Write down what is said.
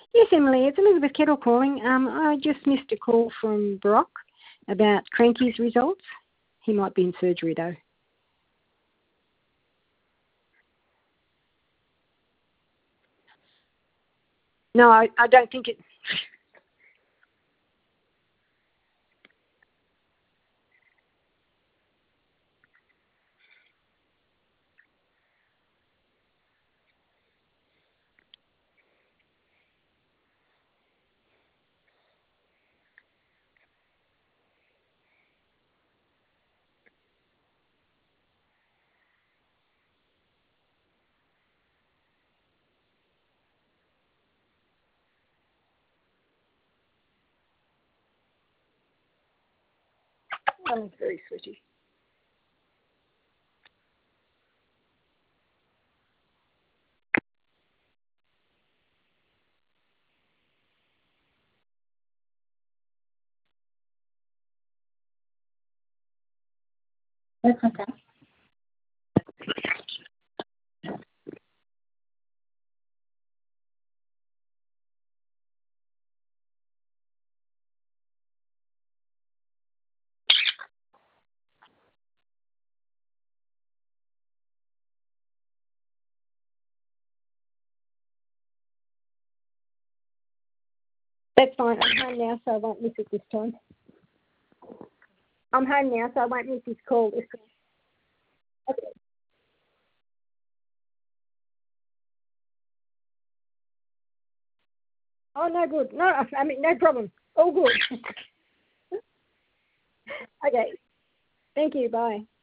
Yes, Emily, it's Elizabeth Kettle calling. I just missed a call from Brock about Cranky's results. He might be in surgery though. No, I don't think it. I'm very sweaty. That's okay. That's fine. I'm home now, so I won't miss it this time. I'm home now, so I won't miss this call this time. Okay. Oh, no good. No, I mean, no problem. All good. Okay. Thank you. Bye.